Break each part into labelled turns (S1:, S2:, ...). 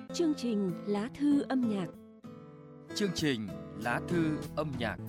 S1: Chương trình Lá thư âm nhạc.
S2: Chương trình Lá thư âm nhạc.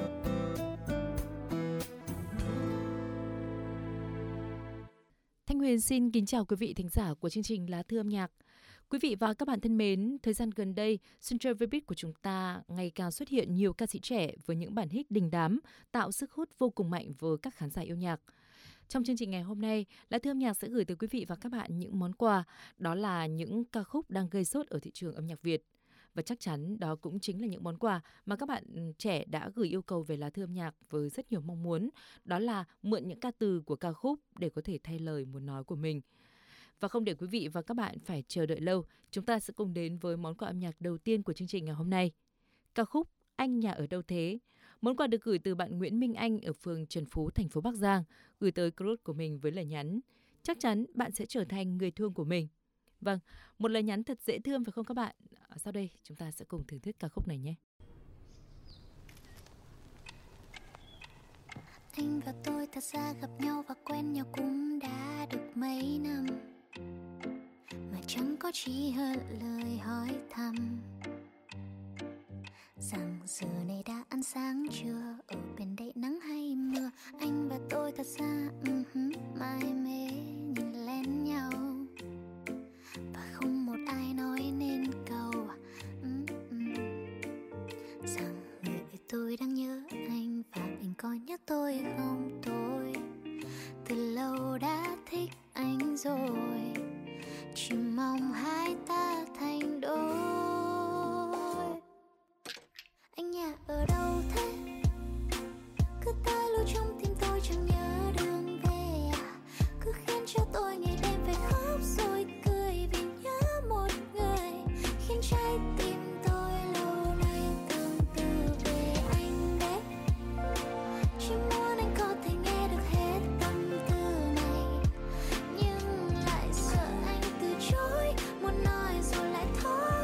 S3: Thanh Huyền xin kính chào quý vị thính giả của chương trình Lá thư âm nhạc. Quý vị và các bạn thân mến, thời gian gần đây, sân chơi Vbiz của chúng ta ngày càng xuất hiện nhiều ca sĩ trẻ với những bản hit đình đám, tạo sức hút vô cùng mạnh với các khán giả yêu nhạc. Trong chương trình ngày hôm nay, Lá thư âm nhạc sẽ gửi tới quý vị và các bạn những món quà, đó là những ca khúc đang gây sốt ở thị trường âm nhạc Việt. Và chắc chắn đó cũng chính là những món quà mà các bạn trẻ đã gửi yêu cầu về Lá thư âm nhạc với rất nhiều mong muốn, đó là mượn những ca từ của ca khúc để có thể thay lời muốn nói của mình. Và không để quý vị và các bạn phải chờ đợi lâu, chúng ta sẽ cùng đến với món quà âm nhạc đầu tiên của chương trình ngày hôm nay. Ca khúc Anh Nhà Ở Đâu Thế. Món quà được gửi từ bạn Nguyễn Minh Anh ở phường Trần Phú, thành phố Bắc Giang, gửi tới group của mình với lời nhắn: chắc chắn bạn sẽ trở thành người thương của mình. Vâng, một lời nhắn thật dễ thương phải không các bạn? Sau đây chúng ta sẽ cùng thưởng thức ca khúc này nhé.
S4: Anh và tôi thật ra gặp nhau và quen nhau cũng đã được mấy năm, mà chẳng có chi hơn lời hỏi thăm rằng giờ này đã ăn sáng chưa, ở bên đây nắng hay mưa. Anh và tôi thật ra mải mê nhìn lên nhau, và không một ai nói nên câu rằng người tôi đang nhớ anh, và anh có nhớ tôi không. Tôi từ lâu đã thích anh rồi, chỉ mong hai ta thành đôi. Anh nhà ở đâu thế? Cứ tới lui trong tim tôi chẳng nhớ đường về à? Cứ khiến cho tôi ngày đêm phải khóc rồi cười vì nhớ một người, khiến trái tim tôi lâu nay tương tư về anh đấy. Chỉ muốn anh có thể nghe được hết tâm tư này, nhưng lại sợ anh từ chối, muốn nói rồi lại thôi.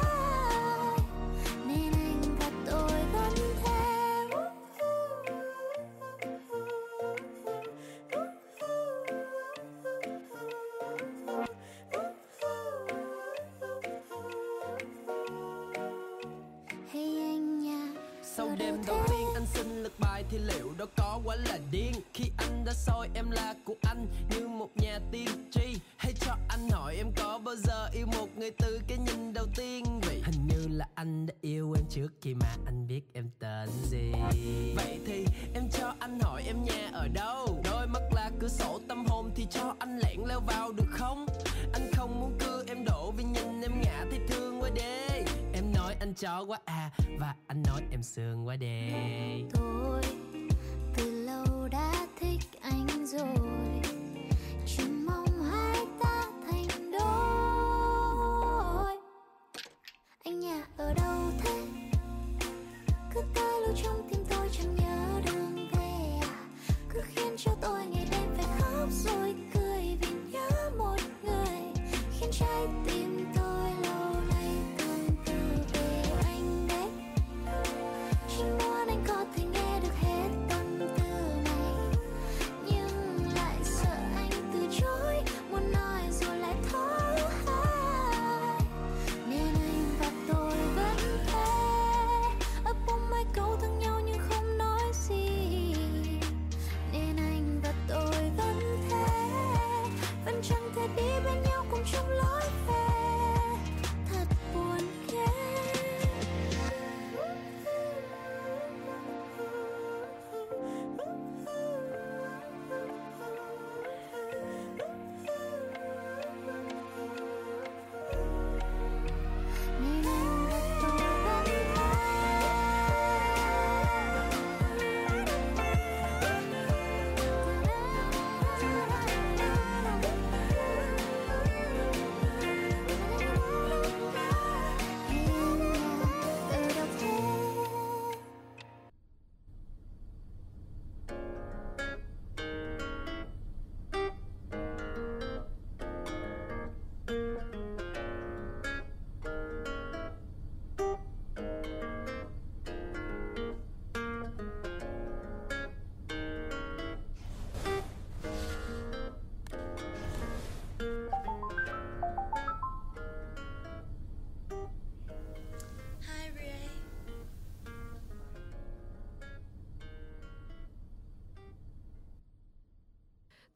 S4: Nên anh và tôi vẫn thế. Hey anh nha.
S5: Sau đêm đầu tiên anh xin lượt bài thì liệu đó có quá là điên, khi anh đã soi em là của anh như một nhà tiên tri. Hay cho anh hỏi em có bao giờ yêu một người từ cái nhìn đầu tiên vậy? Hình như là anh đã yêu em trước khi mà anh biết em tên gì. Vậy thì em cho anh hỏi em nhà ở đâu, đôi mắt là cửa sổ tâm hồn thì cho anh lẻn leo vào được không? Anh không muốn cưa em đổ vì nhìn em ngã thấy thương quá đê. Em nói anh chó quá à, và anh nói em sương quá đê.
S4: Tôi từ lâu đã thích anh rồi, chỉ mong hai ta thành đôi. Anh nhà ở đâu thế? Cứ tới lui trong tim tôi chẳng nhớ đường về à? Cứ khiến cho tôi ngày đêm phải khóc rồi cười vì nhớ một người, khiến trái tim tôi lâu nay tương tư về anh đấy. Chỉ muốn anh có thể nghe được hết tâm tư này, nhưng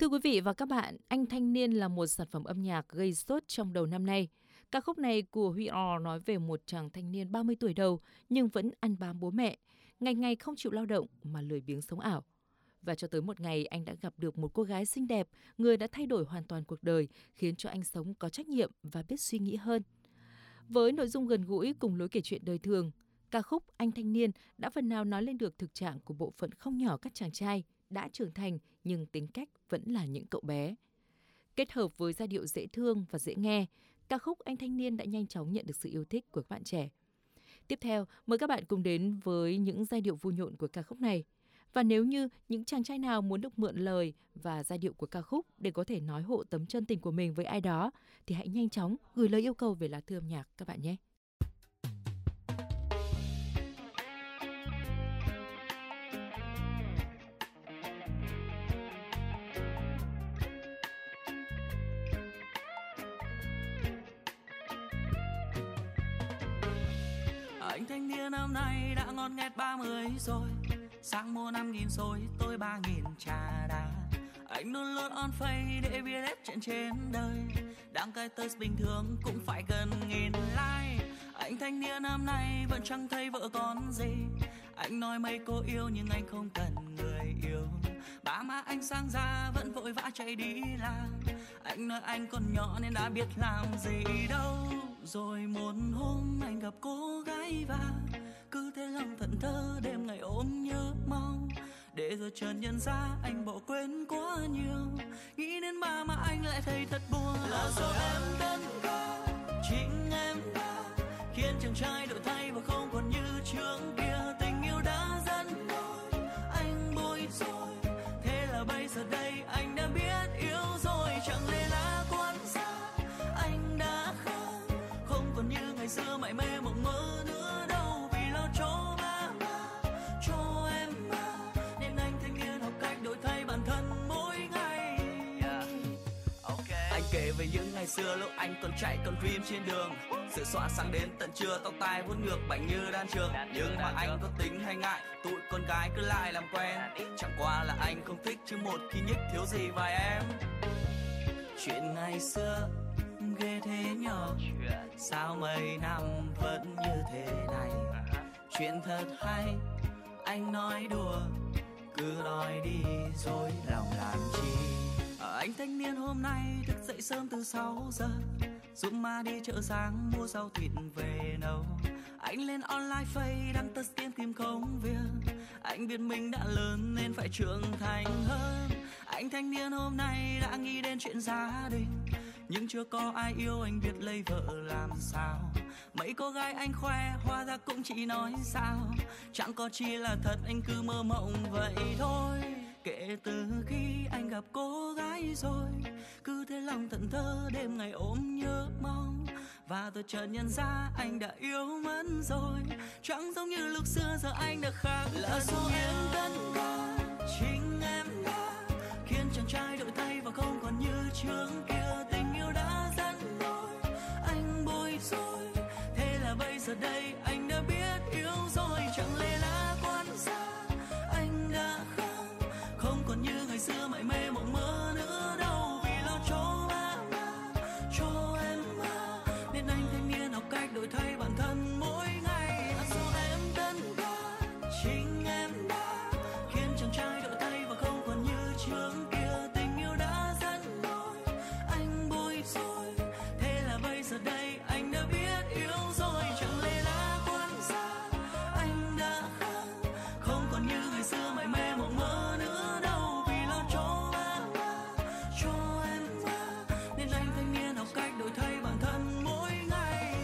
S3: Thưa quý vị và các bạn, Anh Thanh Niên là một sản phẩm âm nhạc gây sốt trong đầu năm nay. Ca khúc này của Huy R nói về một chàng thanh niên 30 tuổi đầu nhưng vẫn ăn bám bố mẹ, ngày ngày không chịu lao động mà lười biếng sống ảo. Và cho tới một ngày anh đã gặp được một cô gái xinh đẹp, người đã thay đổi hoàn toàn cuộc đời, khiến cho anh sống có trách nhiệm và biết suy nghĩ hơn. Với nội dung gần gũi cùng lối kể chuyện đời thường, ca khúc Anh Thanh Niên đã phần nào nói lên được thực trạng của bộ phận không nhỏ các chàng trai đã trưởng thành nhưng tính cách vẫn là những cậu bé. Kết hợp với giai điệu dễ thương và dễ nghe, ca khúc Anh Thanh Niên đã nhanh chóng nhận được sự yêu thích của các bạn trẻ. Tiếp theo, mời các bạn cùng đến với những giai điệu vui nhộn của ca khúc này. Và nếu như những chàng trai nào muốn được mượn lời và giai điệu của ca khúc để có thể nói hộ tấm chân tình của mình với ai đó, thì hãy nhanh chóng gửi lời yêu cầu về lá thư âm nhạc các bạn nhé.
S6: Anh thanh niên năm nay đã ngon nghét 30 rồi, sáng mua 5.000 xôi, tôi 3.000 trà đá. Anh luôn luôn on face để biết hết chuyện trên đời, đăng cái test bình thường cũng phải gần 1.000 like. Anh thanh niên năm nay vẫn chẳng thấy vợ con gì, anh nói mấy cô yêu nhưng anh không cần người yêu. Ba má anh sang ra vẫn vội vã chạy đi làm, anh nói anh còn nhỏ nên đã biết làm gì đâu. Rồi một hôm anh gặp cô gái và cứ thế lòng thẫn thờ đêm ngày ôm nhớ mong, để rồi chợt nhận ra anh bỏ quên quá nhiều. Nghĩ đến ba mà anh lại thấy thật buồn. Là do em đơn ca, chính em đã khiến chàng trai đổi thay và không còn như trước kia. Tình yêu đã dẫn lối anh bối rối, thế là bây giờ đây anh đã biết yêu rồi. Chẳng lẽ là quan sát anh đã khác, không còn như ngày xưa mải mê mộng mơ nữa đâu. Vì lo cho ba má, cho em mà, nên anh thanh niên học cách đổi thay bản thân mỗi ngày. Anh kể về những ngày xưa lúc anh còn chạy con dream trên đường, sự xóa sáng đến tận trưa, tóc tai vuốt ngược bảnh như đan trường. Nhưng mà anh có tính hay ngại, tụi con gái cứ lại làm quen. Chẳng qua là anh không thích chứ một khi nhích thiếu gì vài em. Chuyện ngày xưa ghê thế nhở, sao mấy năm vẫn như thế này. Chuyện thật hay, anh nói đùa, cứ nói đi rồi lòng làm chi. Anh thanh niên hôm nay thức dậy sớm từ 6 giờ, giúp má đi chợ sáng mua rau thịt về nấu. Anh lên online face đăng test tìm công việc, anh biết mình đã lớn nên phải trưởng thành hơn. Anh thanh niên hôm nay đã nghĩ đến chuyện gia đình, nhưng chưa có ai yêu anh biết lấy vợ làm sao. Mấy cô gái anh khoe hóa ra cũng chỉ nói sao, chẳng có chi là thật anh cứ mơ mộng vậy thôi. Kể từ khi anh gặp cô gái rồi, cứ thế lòng thẫn thờ đêm ngày ôm nhớ mong, và tôi chợt nhận ra anh đã yêu mất rồi. Chẳng giống như lúc xưa giờ anh đã khác. Là do em tất cả, chính em đã khiến chàng trai đổi thay và không còn như trước kia. Tình yêu đã dẫn lối anh bối rối, thế là bây giờ đây anh đã biết yêu rồi. Chẳng lẽ là quan sát anh đã khác, không còn như ngày xưa mải mê mộng mơ nữa đâu. Vì lo cho ba má, cho em mà, nên anh thanh niên học cách đổi thay bản thân mỗi ngày. Là do em tất cả, chính em đã khiến chàng trai đổi thay và không còn như trước kia. Tình yêu đã dẫn lối anh bối rối, thế là bây giờ đây anh đã biết yêu rồi. Chẳng lẽ là quan sát anh đã khác, không còn như ngày xưa mải mê mộng mơ nữa đâu. Vì lo cho ba má, cho em mà, nên anh thanh niên học cách đổi thay bản thân mỗi ngày.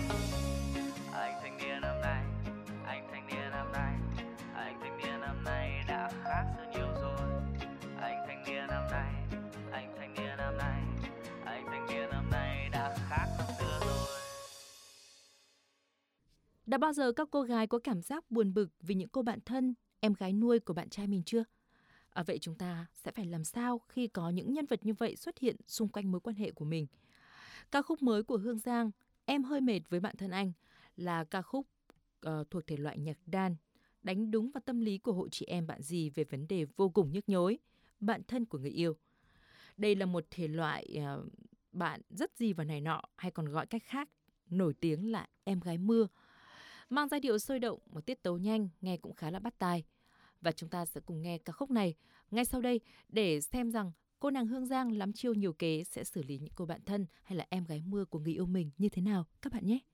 S6: Anh thanh niên năm nay, anh thanh niên năm nay, anh thanh niên năm nay đã khác rất nhiều rồi. Anh thanh niên năm nay, anh thanh niên năm nay, anh thanh niên năm nay đã khác năm xưa rồi.
S3: Đã bao giờ các cô gái có cảm giác buồn bực vì những cô bạn thân, em gái nuôi của bạn trai mình chưa? Vậy chúng ta sẽ phải làm sao khi có những nhân vật như vậy xuất hiện xung quanh mối quan hệ của mình? Ca khúc mới của Hương Giang, Em hơi mệt với bạn thân anh, là ca khúc thuộc thể loại nhạc đan, đánh đúng vào tâm lý của hội chị em bạn dì về vấn đề vô cùng nhức nhối, bạn thân của người yêu. Đây là một thể loại bạn rất gì và này nọ, hay còn gọi cách khác nổi tiếng là Em gái mưa. Mang giai điệu sôi động, một tiết tấu nhanh, nghe cũng khá là bắt tai. Và chúng ta sẽ cùng nghe ca khúc này ngay sau đây để xem rằng cô nàng Hương Giang lắm chiêu nhiều kế sẽ xử lý những cô bạn thân hay là em gái mưa của người yêu mình như thế nào các bạn nhé.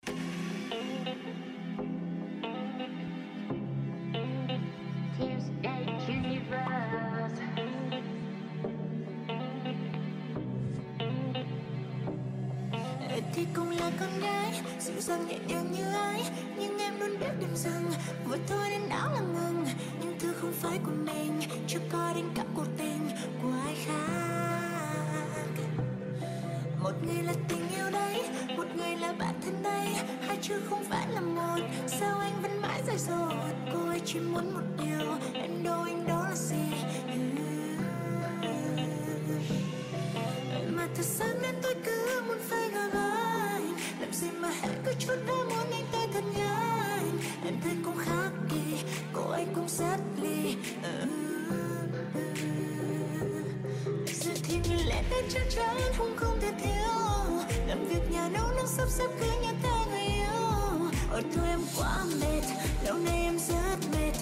S4: Thì cũng là con gái dịu dàng nhẹ nhàng như ai, nhưng em luôn biết điểm dừng vừa thôi đến đó là ngừng. Nhưng thứ không phải của mình chưa có đến cả cuộc tình của ai khác. Một người là tình yêu đấy, một người là bạn thân đây, hai chữ không phải là một. Sao anh vẫn mãi dại dột? Cô ấy chỉ muốn một điều, em đâu anh đó là gì? Mà thật sáng nên tôi cứ muốn phải gặp anh, làm gì mà hẹn cứ chút đã muốn anh tới thật nhanh. Em thấy cũng khác kỳ, cô ấy cũng rất ly. Giờ thì người lẽ đến chắc chắn không thể thiếu, làm việc nhà nấu nướng sắp xếp cứ như ta người yêu. Ôi thôi em quá mệt, lâu nay em rất mệt.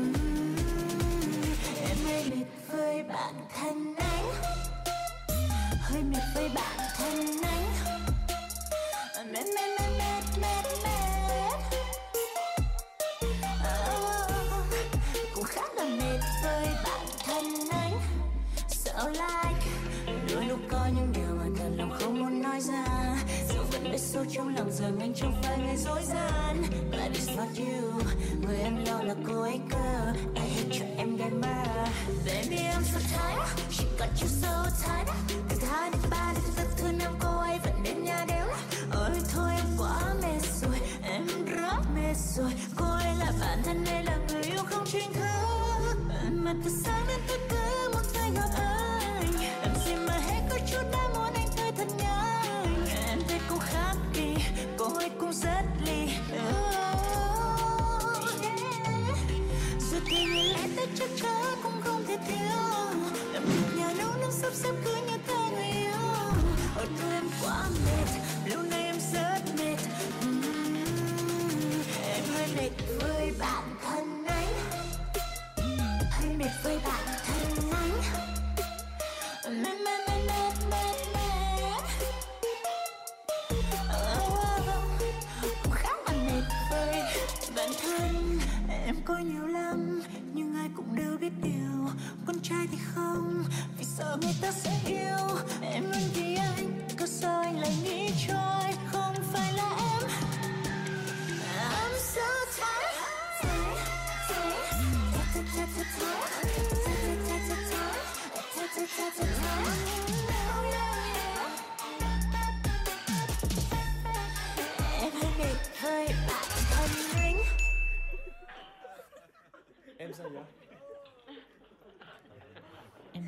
S4: Em hơi mệt với bản thân anh, hơi mệt với bản thân anh. Mệt. Cũng khá là mệt với bản thân anh. So like đôi lúc có những điều mà thật lòng không muốn nói ra, dẫu vẫn biết sâu trong lòng rằng anh không phải người dối gian. But it's not you, người em lo là cô ấy cơ. I hate cho em gái mơ. Baby I'm so tired, she got you so tired. Từ thứ 2 đến 3 đến từ thứ 5 cô ấy vẫn đến nhà đêm. Ôi thôi em quá mệt rồi, em rất mệt rồi. Cô ấy là bạn thân hay là người yêu không chính thức? Mà từ sáng đến tối cứ muốn phải gặp anh, làm gì mà hết có chút đã muốn anh tới thật nhanh. Em thấy cũng khác đi, cô ấy cũng rất ly. Giờ thì người lẽ tới chắc chắn cũng không thể thiếu, làm việc nhà nấu nướng sắp xếp cứ như ta người yêu. Ôi thôi em quá mệt, lâu nay em rất mệt. Em hơi mệt với bản thân anh, hơi mệt với bản thân anh. Mệt. Cũng khá là mệt với bản thân. Em có nhiều lắm nhưng ai cũng đều biết điều, con trai thì không, vì sợ người ta sẽ yêu. Em luôn vì anh, cứ sao anh lại nghĩ trôi không phải là em. I'm so tired. Em hơi mệt với bản thân anh.
S7: Em sao vậy?
S3: Em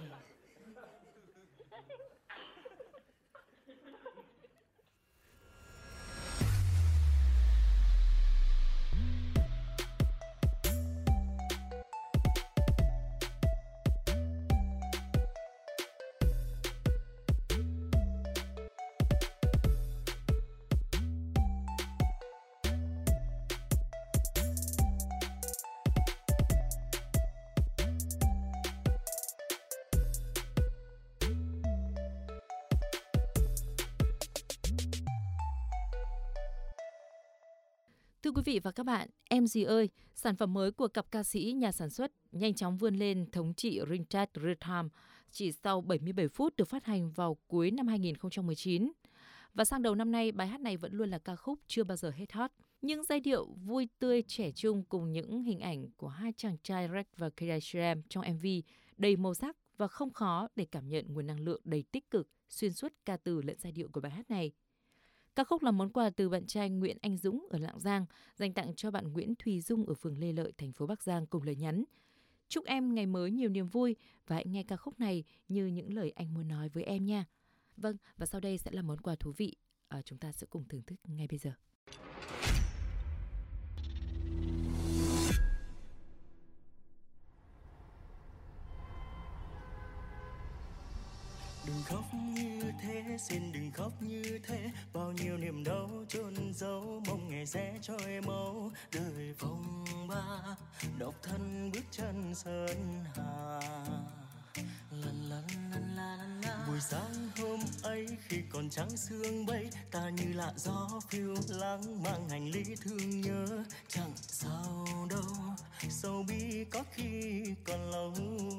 S3: Thưa quý vị và các bạn, Em gì ơi, sản phẩm mới của cặp ca sĩ nhà sản xuất nhanh chóng vươn lên thống trị Ringchat Rhythm chỉ sau 77 phút được phát hành vào cuối năm 2019. Và sang đầu năm nay, bài hát này vẫn luôn là ca khúc chưa bao giờ hết hot. Những giai điệu vui tươi trẻ trung cùng những hình ảnh của hai chàng trai Rex và Kardashian trong MV đầy màu sắc và không khó để cảm nhận nguồn năng lượng đầy tích cực xuyên suốt ca từ lẫn giai điệu của bài hát này. Ca khúc là món quà từ bạn trai Nguyễn Anh Dũng ở Lạng Giang dành tặng cho bạn Nguyễn Thùy Dung ở phường Lê Lợi, thành phố Bắc Giang cùng lời nhắn: chúc em ngày mới nhiều niềm vui và hãy nghe ca khúc này như những lời anh muốn nói với em nha. Vâng, và sau đây sẽ là món quà thú vị. Chúng ta sẽ cùng thưởng thức ngay bây giờ.
S7: Đừng khóc như thế, xin đừng khóc như thế. Bao nhiêu niềm đau chôn giấu, mong ngày sẽ trôi mau. Đời phong ba, độc thân bước chân sơn hà. Buổi sáng hôm ấy khi còn trắng sương bay, ta như lạ gió phiêu lãng mang hành lý thương nhớ. Chẳng sao đâu, sầu bi có khi còn lâu.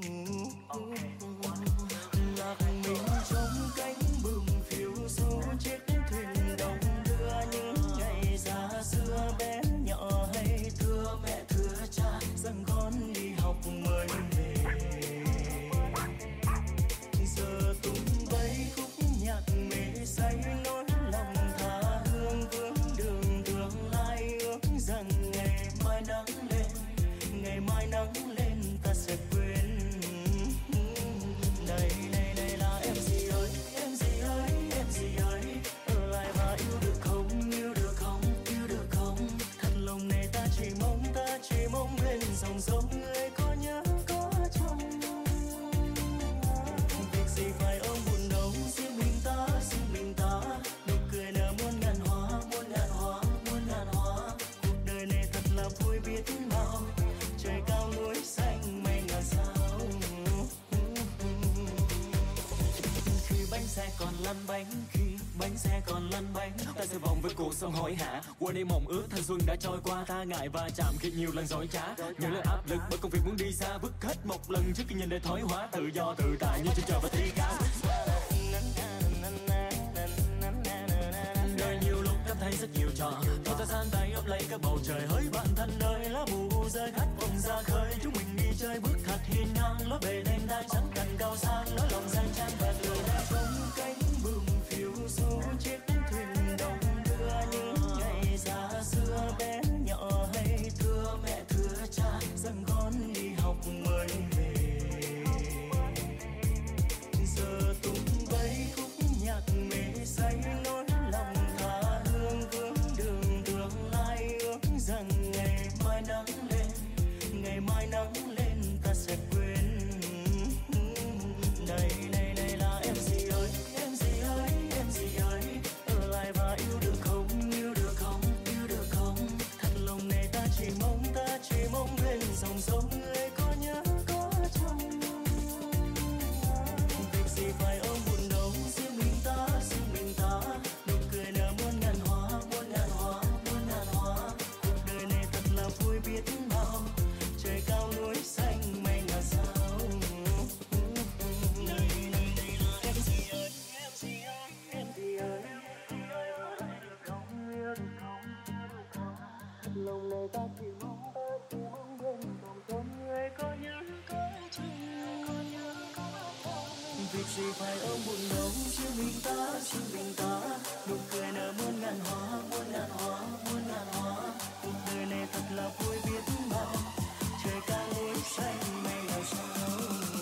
S7: Lạc mình trong cánh bừng phiêu du chiếc thuyền đông đưa những ngày xa xưa bé nhỏ hay thưa mẹ thưa cha rằng con đi học mới về. Giờ tung bay khúc nhạc mê say nỗi lòng tha hương vướng đường tương lai ước rằng ngày mai nắng lên, ngày mai nắng lên ta sẽ quên. Này này này là em gì ơi, em gì ơi, em gì ơi, ở lại và yêu được không, yêu được không, yêu được không. Thật lòng này ta chỉ mong bên dòng sông người có nhớ có trông. Việc gì phải ôm buồn đâu, riêng mình ta, nụ cười nở muôn ngàn hoa, muôn ngàn hoa, muôn ngàn hoa. Cuộc đời này thật là vui biết bao, trời cao núi xanh mây ngàn sao. Khi bánh xe còn lăn bánh, khi bánh xe còn lăn bánh, ta sẽ vòng với cuộc sống hối hả. Quên đi mộng ước thanh xuân đã trôi qua, ta ngại va chạm khi nhiều lần dối trá. Nhiều lần áp lực bởi công việc muốn đi xa, vứt hết một lần trước khi nhìn đời thoái hóa. Tự do tự tại như chân trời và thi cao. Đời nhiều lúc cảm thấy rất nhiều trò, thôi ta san tay ấp lấy các bầu trời. Hỡi bạn thân ơi lá bù rơi khát vọng ra khơi, chúng mình đi chơi bước thật hiên ngang. Lối bề đêm đang trắng cành cao sang, lối lòng giang trang và người ta trong cánh bừng phiêu du chiếc thuyền đông đưa những ngày xa xưa bé nhỏ hay thưa mẹ thưa cha rằng con đi học mới về. Giờ tung bay khúc nhạc mê say nỗi lòng tha hương vướng đường tương lai ước rằng ngày mai nắng lên, ngày mai nắng lên ta sẽ quên. Này này này là em gì ơi, em gì ơi, em gì ơi, ở lại và yêu được không, yêu được không, yêu được không. Thật lòng này ta chỉ mong bên dòng sông người có nhớ có trông. Việc gì phải ôm buồn đâu, riêng mình ta, nụ cười nở muôn ngàn hoa, muôn ngàn hoa, muôn ngàn hoa. Cuộc đời này thật là vui biết bao, trời cao núi xanh mây ngàn sao. Này này này là em gì ơi, em gì ơi, em gì ơi, yêu được không, yêu được không, yêu được không. Lòng này ta chỉ mong bên dòng sông người có nhớ có trông, có nhớ có trông. Việc gì phải ôm buồn đâu, riêng mình ta, nụ cười nở muôn ngàn hoa, muôn ngàn hoa, muôn ngàn hoa. Cuộc đời này thật là vui biết bao, trời cao núi xanh mây ngàn sao.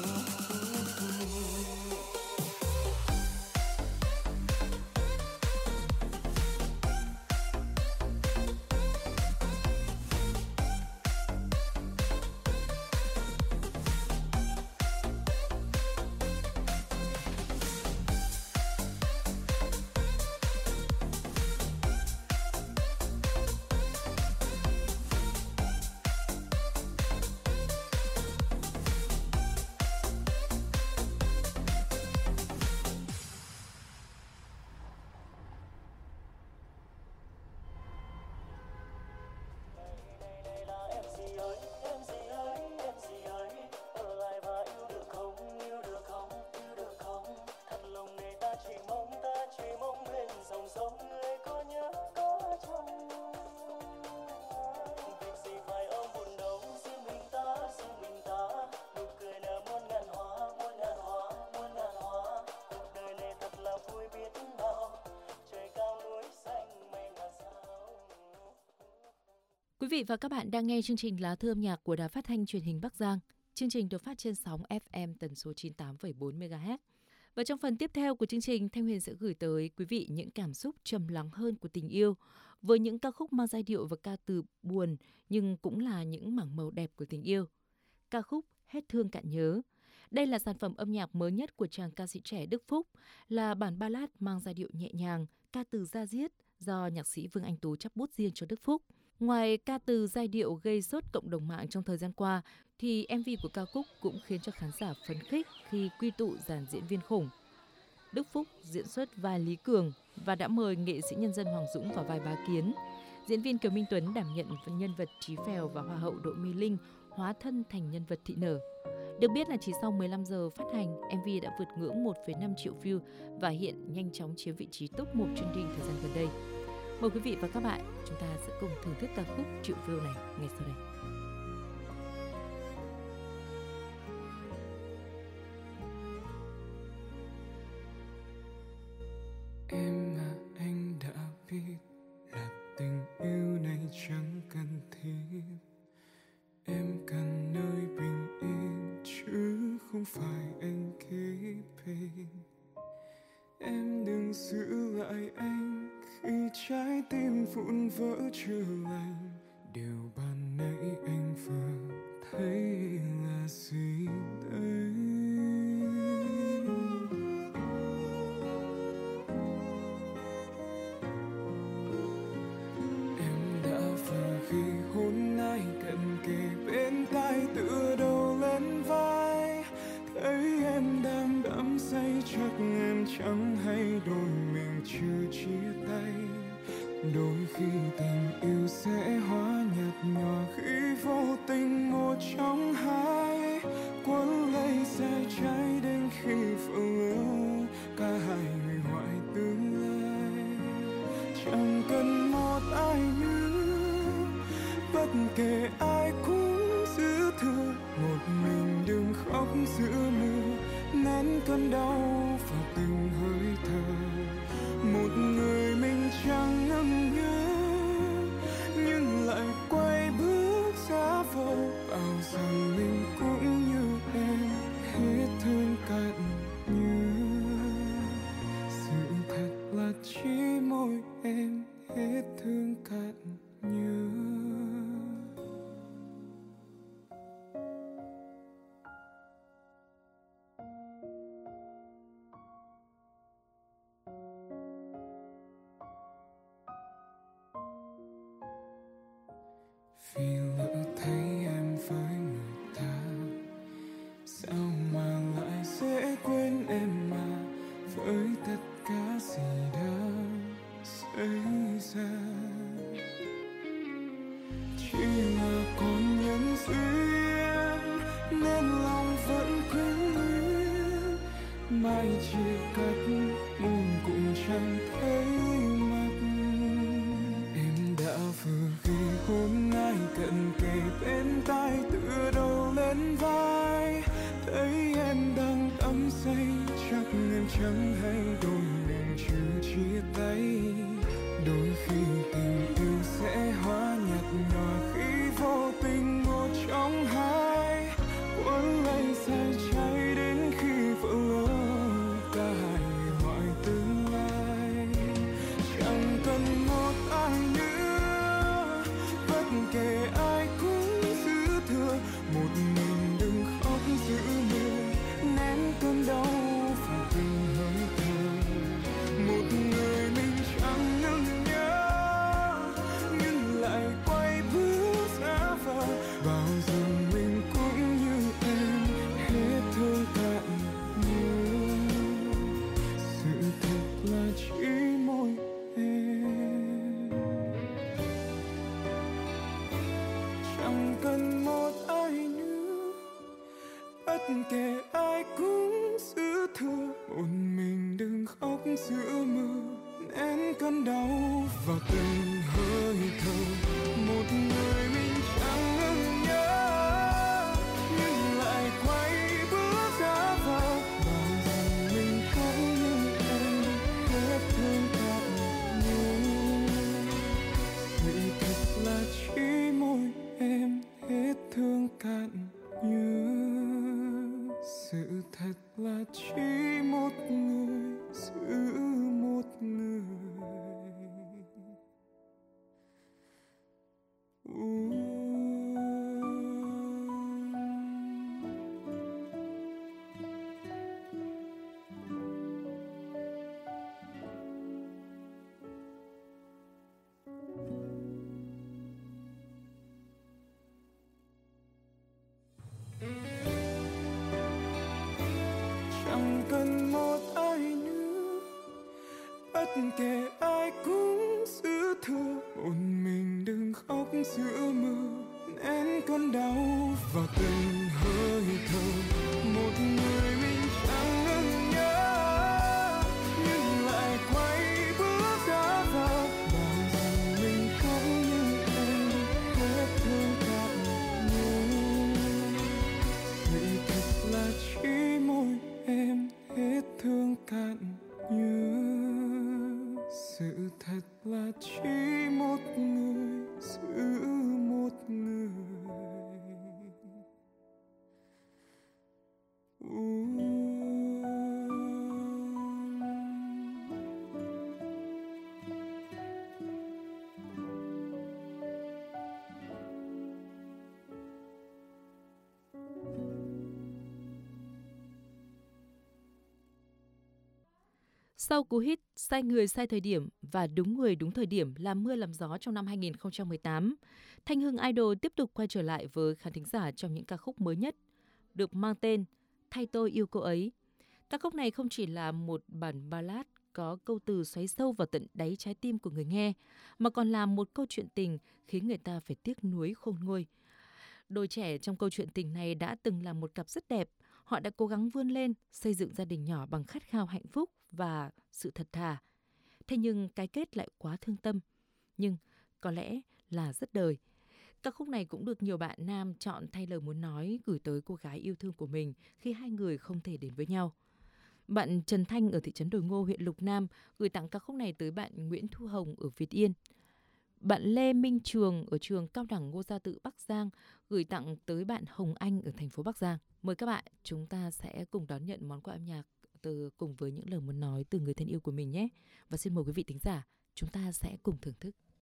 S3: Quý vị và các bạn đang nghe chương trình Lá Thư âm nhạc của Đài Phát thanh Truyền hình Bắc Giang. Chương trình được phát trên sóng FM tần số 98,4 MHz. Và trong phần tiếp theo của chương trình, Thanh Huyền sẽ gửi tới quý vị những cảm xúc trầm lắng hơn của tình yêu với những ca khúc mang giai điệu và ca từ buồn nhưng cũng là những mảng màu đẹp của tình yêu. Ca khúc Hết thương cạn nhớ Đây là sản phẩm âm nhạc mới nhất của chàng ca sĩ trẻ Đức Phúc, là bản ballad mang giai điệu nhẹ nhàng, ca từ da diết do nhạc sĩ Vương Anh Tú chắp bút riêng cho Đức Phúc. Ngoài ca từ giai điệu gây sốt cộng đồng mạng trong thời gian qua, thì MV của ca khúc cũng khiến cho khán giả phấn khích khi quy tụ dàn diễn viên khủng. Đức Phúc diễn xuất vai Lý Cường và đã mời nghệ sĩ nhân dân Hoàng Dũng vào vai Bá Kiến. Diễn viên Kiều Minh Tuấn đảm nhận nhân vật Chí Phèo và Hoa hậu Đỗ My Linh hóa thân thành nhân vật Thị Nở. Được biết là chỉ sau 15 giờ phát hành, MV đã vượt ngưỡng 1,5 triệu view và hiện nhanh chóng chiếm vị trí top 1 trending thời gian gần đây. Mời quý vị và các bạn, chúng ta sẽ cùng thưởng thức ca khúc Triệu View này ngay sau đây.
S8: Em mà anh đã biết là tình yêu này chẳng cần thiết. Em cần nơi bình yên chứ không phải anh kế bên. Em đừng giữ lại anh khi trái tim vụn vỡ chưa lành. Điều ban nãy anh vừa thấy là gì đây? Em đã vừa khi hôn ai cận kề bên tai, tựa đầu lên vai. Thấy em đang đắm say chắc em chẳng hay đôi mình chưa chia tay. Đôi khi tình yêu sẽ hóa nhạt nhòa khi vô tình một trong hai cuốn lấy sẽ cháy đến khi vỡ lỡ, cả hai hủy hoại tương lai. Chẳng cần một ai nữa, bất kể ai cũng giữ thương. Một mình đừng khóc giữa mưa, nén cơn đau vào từng hơi thở. Một người mình chẳng ngừng nhớ, nhưng lại quay bước xa vời. Bao giờ mình cũng như em, hết thương cạn nhớ. Sự thật là chỉ mỗi em hết thương cạn nhớ. Vì lỡ thấy em với người ta, sao mà lại dễ quên em mà. Với tất cả gì đã xảy ra, chỉ là còn nhân duyên nên lòng vẫn quyến luyến. Mai chia cắt muôn cũng chẳng thấy mặt. Em đã vừa ghi hôn ai cận kề bên tai, tựa đầu lên vai. Thấy em đang đắm say chắc em chẳng hay đôi mình chưa chia tay. Đôi khi tình yêu sẽ hóa nhạt nhòa khi vô tình một trong hai cuốn lấy sẽ cháy đến khi vỡ lỡ, cả hai hủy hoại tương lai. Chẳng cần một ai nữa, bất kể ai cũng giữ thừa. Một mình đừng khóc giữ mưa, nén cơn đau vào từng hơi thở. Một người mình chẳng ngừng nhớ, nhưng lại quay bước xa vời. Bao giờ mình cũng như em, hết thương cạn nhớ. Sự thật là chỉ mỗi em. Chẳng cần một ai nữa, bất kể ai cũng giữ thừa. Một mình đừng khóc giữa mưa, nén cơn đau vào từng hơi thở. Một người mình chẳng ngừng nhớ, nhưng lại quay bước ra vào. Bao giờ mình cũng như em, hết thương cạn nhớ. Sự thật là chỉ mỗi em, hết thương cạn nhớ. Sự thật là chỉ một người giữ một người. kể ai cũng giữ thừa, một mình đừng khóc giữa mưa, nén cơn đau vào từng hơi thở. Một người mình chẳng ngừng nhớ, nhưng lại quay bước ra vào. Bảo rằng mình không như em, hết thương cạn như. Sự thật là chỉ mỗi em hết thương cạn như. Sự thật là chỉ một người giữ một người.
S3: Sau cú hit Sai người sai thời điểm và Đúng người đúng thời điểm làm mưa làm gió trong năm 2018, Thanh Hưng Idol tiếp tục quay trở lại với khán thính giả trong những ca khúc mới nhất, được mang tên Thay tôi yêu cô ấy. Ca khúc này không chỉ là một bản ballad có câu từ xoáy sâu vào tận đáy trái tim của người nghe, mà còn là một câu chuyện tình khiến người ta phải tiếc nuối khôn nguôi. Đôi trẻ trong câu chuyện tình này đã từng là một cặp rất đẹp. Họ đã cố gắng vươn lên, xây dựng gia đình nhỏ bằng khát khao hạnh phúc và sự thật thà. Thế nhưng cái kết lại quá thương tâm. Nhưng có lẽ là rất đời. Ca khúc này cũng được nhiều bạn nam chọn thay lời muốn nói gửi tới cô gái yêu thương của mình khi hai người không thể đến với nhau. Bạn Trần Thanh ở thị trấn Đồi Ngô, huyện Lục Nam gửi tặng ca khúc này tới bạn Nguyễn Thu Hồng ở Việt Yên. Bạn Lê Minh Trường ở trường Cao đẳng Ngô Gia Tự Bắc Giang gửi tặng tới bạn Hồng Anh ở thành phố Bắc Giang. Mời các bạn, chúng ta sẽ cùng đón nhận món quà âm nhạc cùng với những lời muốn nói từ người thân yêu của mình nhé. Và xin mời quý vị thính giả, chúng ta sẽ cùng thưởng thức.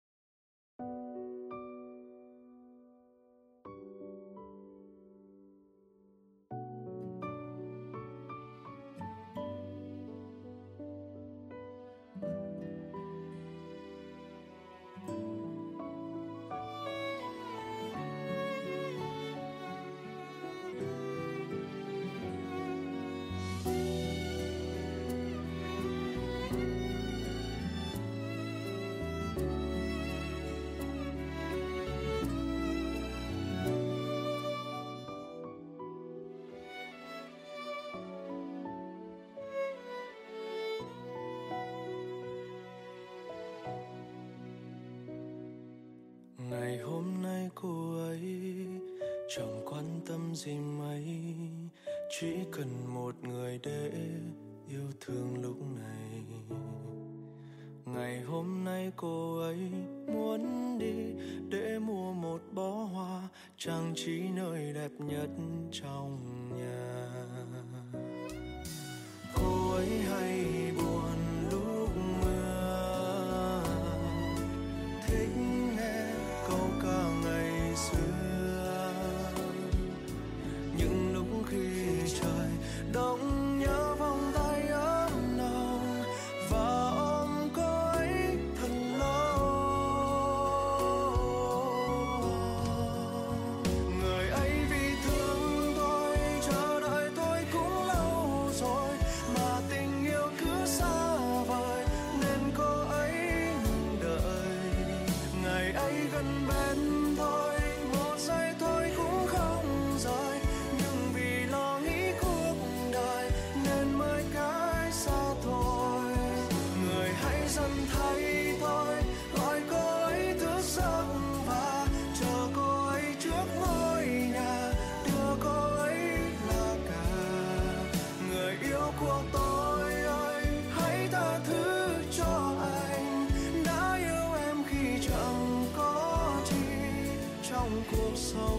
S8: Ngày hôm nay cô ấy chẳng quan tâm gì mấy, chỉ cần một người để yêu thương lúc này. Ngày hôm nay cô ấy muốn đi để mua một bó hoa, trang trí nơi đẹp nhất trong nhà. Cô ấy hay buồn lúc mưa, thích nghe câu ca ngày xưa. Những lúc khi trời đông nhớ vòng tay ấm nồng và ôm cô ấy thật lâu. Người ấy vì thương tôi, chờ đợi tôi cũng lâu rồi, mà tình yêu cứ xa vời nên cô ấy ngừng đợi. Ngày ấy gần bên thôi, một giây thôi cũng không rời, nhưng vì lo nghĩ cuộc đời nên mới cái xa thôi. Người hãy dần thay tôi, gọi cô ấy thức giấc và chờ cô ấy trước ngôi nhà, đưa cô ấy là cả. Người yêu của tôi ơi, hãy tha thứ cho anh đã yêu em khi chẳng có chi trong cuộc sống.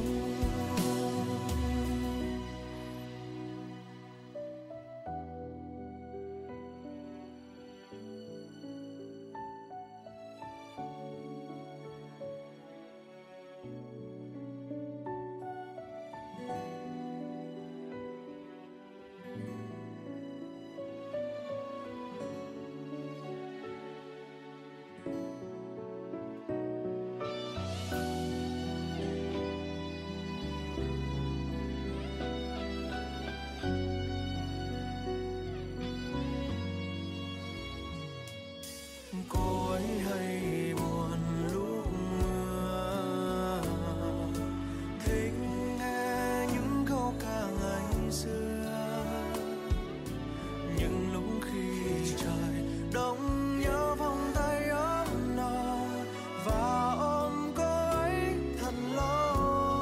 S8: cô ấy hay buồn lúc mưa, thích nghe những câu ca ngày xưa, những lúc khi trời đông nhớ vòng tay ấm nồng và ôm cô ấy thật lâu.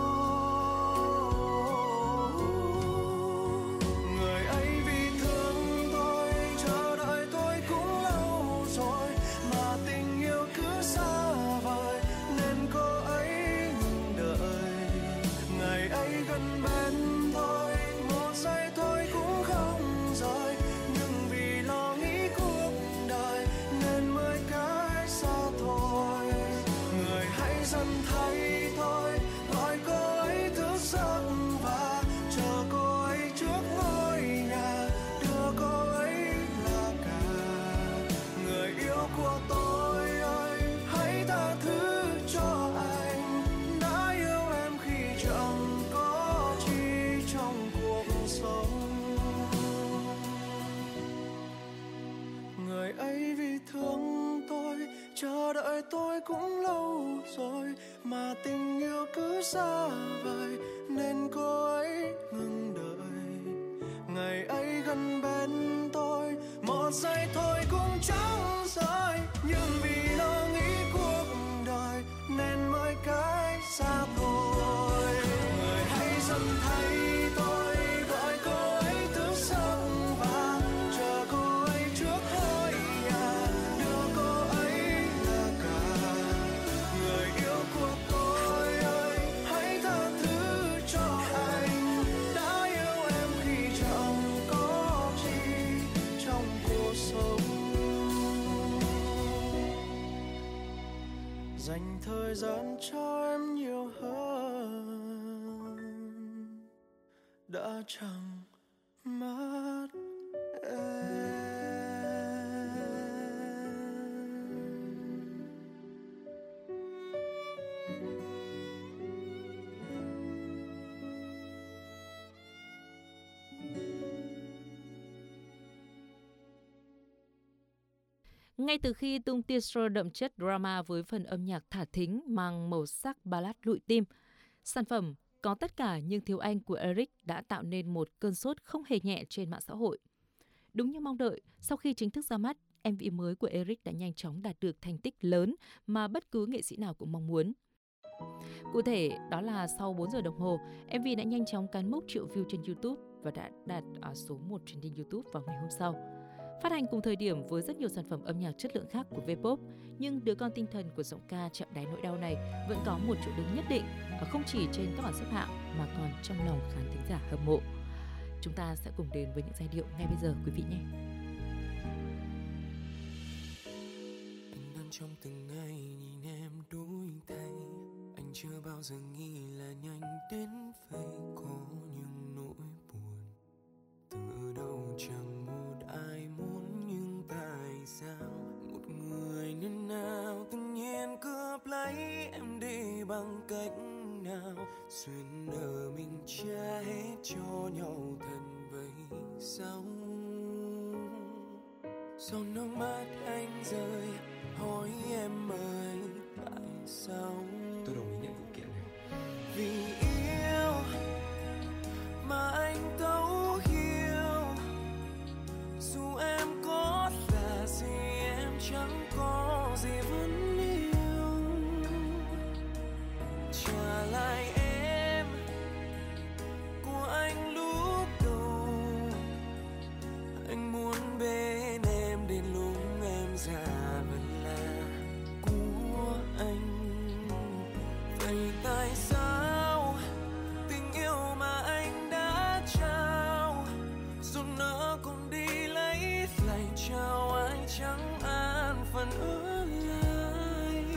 S8: Người ấy vì thương tôi, chờ đợi tôi cũng lâu rồi, mà tình yêu cứ xa vời nên cô ấy ngừng đợi. Ngày ấy gần bên thôi, một giây thôi cũng không rời, nhưng vì lo nghĩ cuộc đời nên mới cách xa thôi. Người hãy dần thay thôi, gọi cô ấy thức giấc và chờ cô ấy trước ngôi nhà, đưa cô ấy là cả. Người yêu của tôi ơi, hãy tha thứ cho anh đã yêu em khi chẳng có chi trong cuộc sống. Người ấy vì thương tôi, chờ đợi tôi cũng lâu rồi, mà tình yêu cứ xa vời nên cô ấy ngừng đợi. Ngày ấy gần bên tôi, một giây thôi cũng chẳng rời, nhưng vì lo nghĩ cuộc đời nên mới cách xa thôi. Người hãy dần thay tôi, gọi cô ấy thức giấc và chờ cô ấy trước ngôi nhà, đưa cô ấy là cả. Người yêu của tôi ơi, hãy tha thứ cho anh đã yêu em khi chẳng có chi trong cuộc sống. Dành thời gian cho em nhiều hơn, đã chẳng mất em.
S3: Ngay từ khi tung teaser đậm chất drama với phần âm nhạc thả thính mang màu sắc ballad lụi tim, sản phẩm Có Tất Cả Nhưng Thiếu Anh của Eric đã tạo nên một cơn sốt không hề nhẹ trên mạng xã hội. Đúng như mong đợi, sau khi chính thức ra mắt, MV mới của Eric đã nhanh chóng đạt được thành tích lớn mà bất cứ nghệ sĩ nào cũng mong muốn. Cụ thể, đó là sau 4 giờ đồng hồ, MV đã nhanh chóng cán mốc triệu view trên YouTube và đã đạt số 1 trending YouTube vào ngày hôm sau. Phát hành cùng thời điểm với rất nhiều sản phẩm âm nhạc chất lượng khác của V-pop, nhưng đứa con tinh thần của giọng ca chạm đáy nỗi đau này vẫn có một chỗ đứng nhất định, không chỉ trên các bảng xếp hạng mà còn trong lòng khán thính giả hâm mộ. Chúng ta sẽ cùng đến với những giai điệu ngay bây giờ quý vị nhé.
S8: Anh đang trong từng ngày nhìn em đổi thay, anh chưa bao giờ nghĩ là nhanh đến vậy. Có những nỗi buồn từ đâu chẳng một ai muốn, nhưng tại sao một người nên nào tự nhiên cướp lấy em đi bằng cách nào? Duyên nợ mình trả hết cho nhau thật vậy sao? Giọt nước mắt anh rơi hỏi em ơi tại sao?
S9: Tôi đồng ý nhận vụ kiện này.
S8: Vì yêu mà anh thấu hiểu, dù em có là gì em chẳng có gì vẫn yêu. Trả lại em của anh lúc đầu, anh muốn bên em đến lúc em già vẫn là của anh. Vậy tại sao tình yêu mà anh đã trao, dù nó còn đi lấy lại trao ai chẳng an phận ở lại?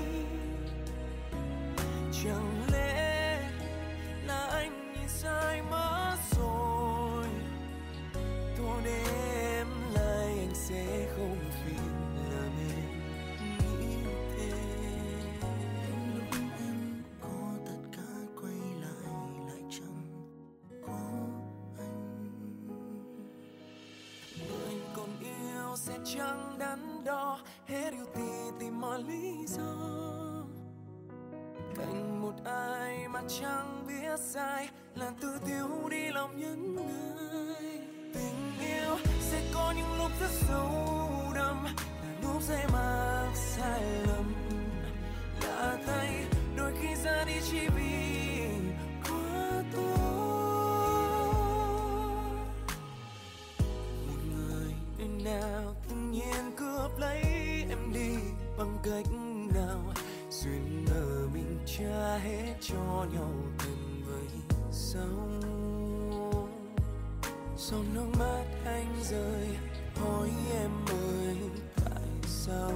S8: Chẳng lẽ là anh nhìn sai mất rồi? Thôi để em lại, anh sẽ không phiền làm em nghĩ thế. Lúc em có tất cả quay lại chẳng có anh. Anh còn yêu sẽ chẳng đắn đo, hết yêu thì tìm mọi lý do. Cạnh một ai mà chẳng biết sai, là tự tiêu đi lòng nhân ái. Tình yêu sẽ có những lúc rất sâu đậm, là lúc dễ mắc sai lầm, là tay đôi khi ra đi chỉ vì quá tốt. Một người nơi nào tự nhiên cướp lấy em đi, bằng cách nào duyên nợ mình trả hết cho nhau từng với sông. Dòng nước mắt anh rơi, hỏi em ơi tại sao?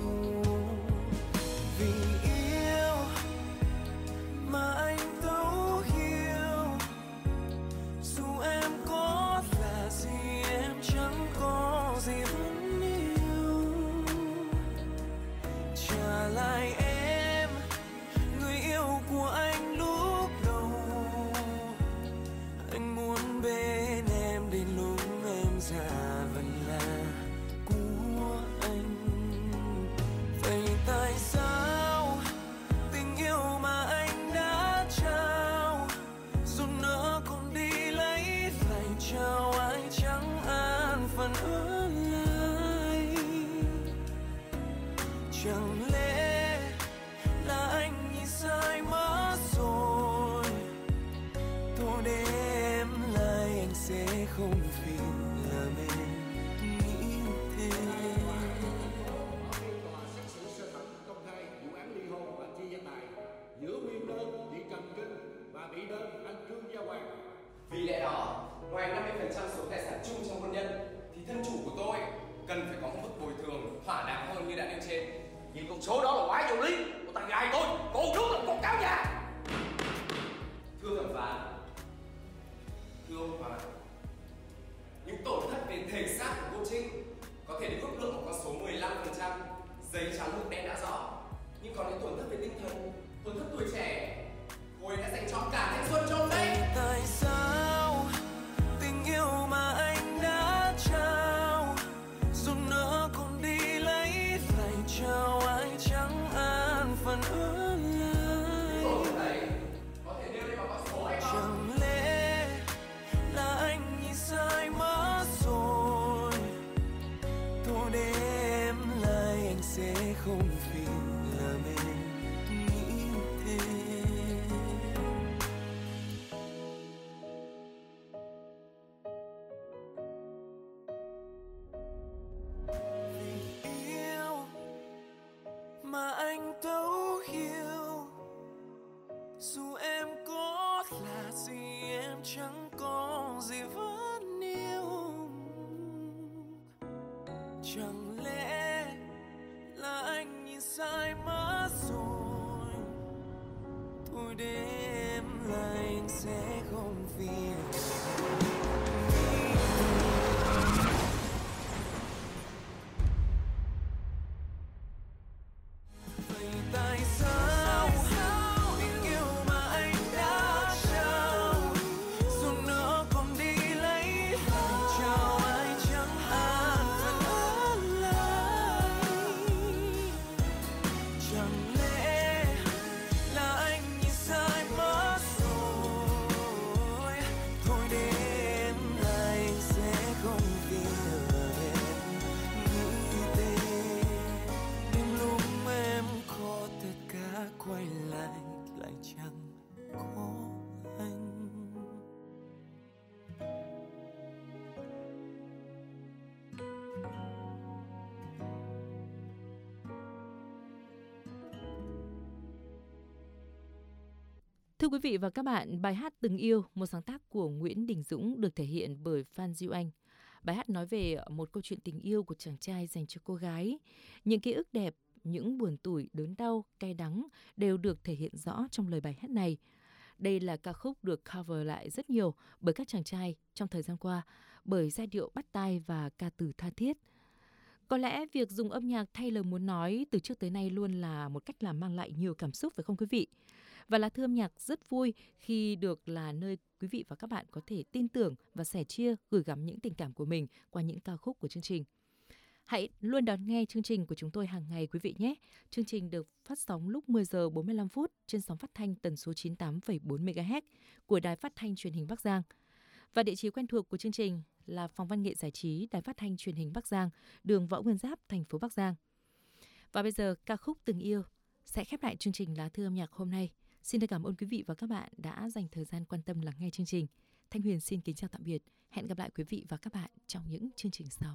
S8: Vì yêu mà anh thấu hiểu, dù em có là gì em chẳng có gì vẫn yêu. Trả lại em người yêu của anh lúc đầu, anh muốn bên em đến lúc em già vẫn là của anh. Vậy tại sao tình yêu mà anh đã trao, dù nỡ còn đi lấy lại trao ai chẳng an phận ở lại? Chẳng lẽ là anh nhìn sai mất rồi? Thôi để em lại anh sẽ không vì là mình nghĩ thế.
S10: Công khai vụ án ly hôn và chia gia tài giữa nguyên đơn bị Trần Kinh và bị đơn anh Trương Gia Hoàng.
S9: Vì lẽ đó, ngoài 50% số tài sản chung trong hôn nhân thì thân chủ của tôi cần phải có một mức bồi thường thỏa đáng hơn như đã nêu trên.
S11: Nhưng con số đó là quá vô lý của thằng gái tôi, cô đúng là con cáo già.
S9: Thưa thẩm phán, thưa ông Hoàng, những tổn thất về thể xác của cô Trinh có thể được ước lượng một con số 15%, giấy trắng mực đen đã rõ. Nhưng còn những tổn thất về tinh thần, tổn thất tuổi trẻ, cô ấy đã dành trọn cả thanh xuân cho ông đấy.
S8: Tại sao tình yêu mà anh đã trao, dù nỡ còn đi lấy lại trao ai chẳng an phận ở lại?
S9: Tổn thất này có thể nêu lên bằng con số hay không?
S8: Chẳng lẽ là anh nhìn sai mất rồi? Thôi để em lại anh sẽ không vì là mình nghĩ thế. Vì yêu mà anh thấu hiểu, dù em có là gì em chẳng có gì vẫn yêu. Chẳng lẽ là anh nhìn sai mất rồi? Thôi để em lại anh sẽ không vì vậy. Tại sao tình yêu mà anh đã trao, dù nỡ còn đi lấy lại trao ai chẳng an phận ở lại? Chẳng lẽ là anh nhìn sai mất rồi? Thôi để em lại anh sẽ không vì em nghĩ thế. Đến lúc em có tất cả quay lại lại chẳng có anh.
S3: Thưa quý vị và các bạn, bài hát Từng Yêu, một sáng tác của Nguyễn Đình Dũng được thể hiện bởi Phan Diệu Anh. Bài hát nói về một câu chuyện tình yêu của chàng trai dành cho cô gái. Những ký ức đẹp, những buồn tủi, đớn đau, cay đắng đều được thể hiện rõ trong lời bài hát này. Đây là ca khúc được cover lại rất nhiều bởi các chàng trai trong thời gian qua, bởi giai điệu bắt tai và ca từ tha thiết. Có lẽ việc dùng âm nhạc thay lời muốn nói từ trước tới nay luôn là một cách làm mang lại nhiều cảm xúc, phải không quý vị? Và Lá Thư Âm Nhạc rất vui khi được là nơi quý vị và các bạn có thể tin tưởng và sẻ chia, gửi gắm những tình cảm của mình qua những ca khúc của chương trình. Hãy luôn đón nghe chương trình của chúng tôi hàng ngày quý vị nhé. Chương trình được phát sóng lúc 10 giờ 45 phút trên sóng phát thanh tần số 98,4 MHz của Đài Phát thanh Truyền hình Bắc Giang. Và địa chỉ quen thuộc của chương trình là Phòng Văn nghệ Giải trí Đài Phát thanh Truyền hình Bắc Giang, đường Võ Nguyên Giáp, thành phố Bắc Giang. Và bây giờ ca khúc Từng yêu sẽ khép lại chương trình Lá Thư âm nhạc hôm nay. Xin được cảm ơn quý vị và các bạn đã dành thời gian quan tâm lắng nghe chương trình. Thanh Huyền xin kính chào tạm biệt. Hẹn gặp lại quý vị và các bạn trong những chương trình sau.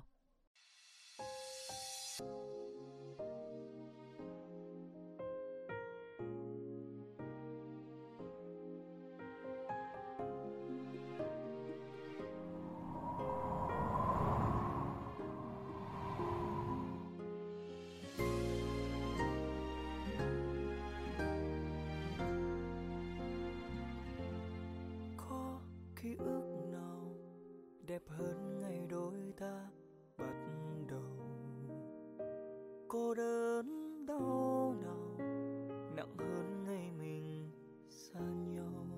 S8: Ký ức nào đẹp hơn ngày đôi ta bắt đầu, cô đơn đau nào nặng hơn ngày mình xa nhau,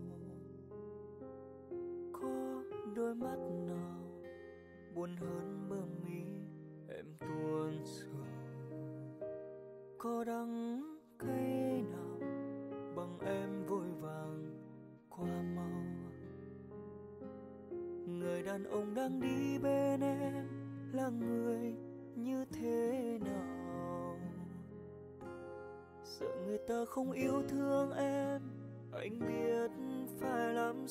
S8: có đôi mắt nào buồn hơn bờ mi em tuôn sầu, có đắng cay nào bằng em vội vàng qua mau. Người đàn ông đang đi bên em là người như thế nào? Sợ người ta không yêu thương em, anh biết phải làm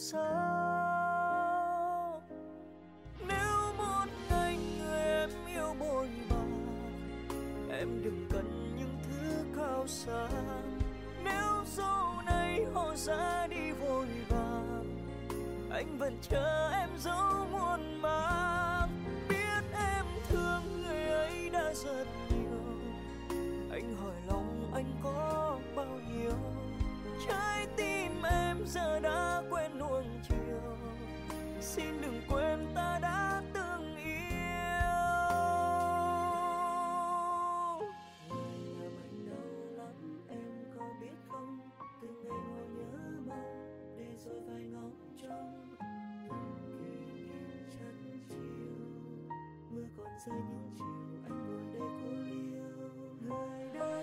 S8: sao. Nếu một ngày người em yêu bội bạc, em đừng cần những thứ cao xa. Nếu sau này họ ra đi vội vàng, anh vẫn chờ em dấu muôn màng. Biết em thương người ấy đã rất nhiều, anh hỏi lòng anh có bao nhiêu. Trái tim em giờ đã quen nuông chiều, xin đừng quên ta đã từng yêu. Người làm anh đau lắm em có biết không? Từng ngày ngồi nhớ mong để rồi phải ngóng trông. Mưa còn rơi những chiều anh ngồi đây cô liêu. Người đàn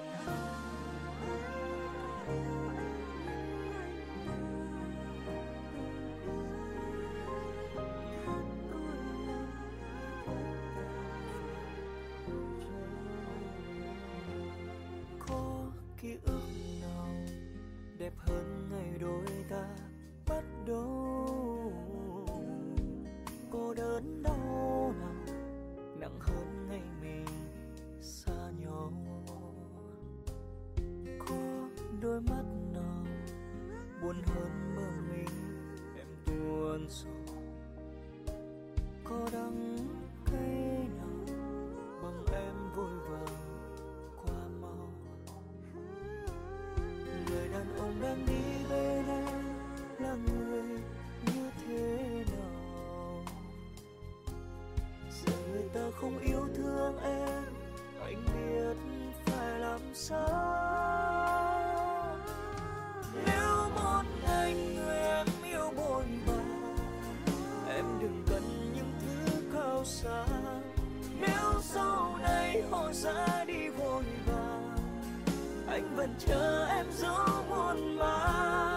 S8: ông có ký ức nào đẹp hơn ngày đôi ta bắt đầu, cô đơn đau nào nặng hơn ngày mình xa nhau, có đôi mắt nào buồn hơn mơ mình em tuôn sầu, có đắng cay nào bằng em vội vàng qua mau. Người đàn ông đang đi bên em là người như thế nào? Giờ người ta không yêu thương em, anh biết phải làm sao. Nếu một ngày người em yêu bội bạc, em đừng cần những thứ cao xa. Nếu sau này họ ra đi vội vàng, anh vẫn chờ em dấu muôn màng.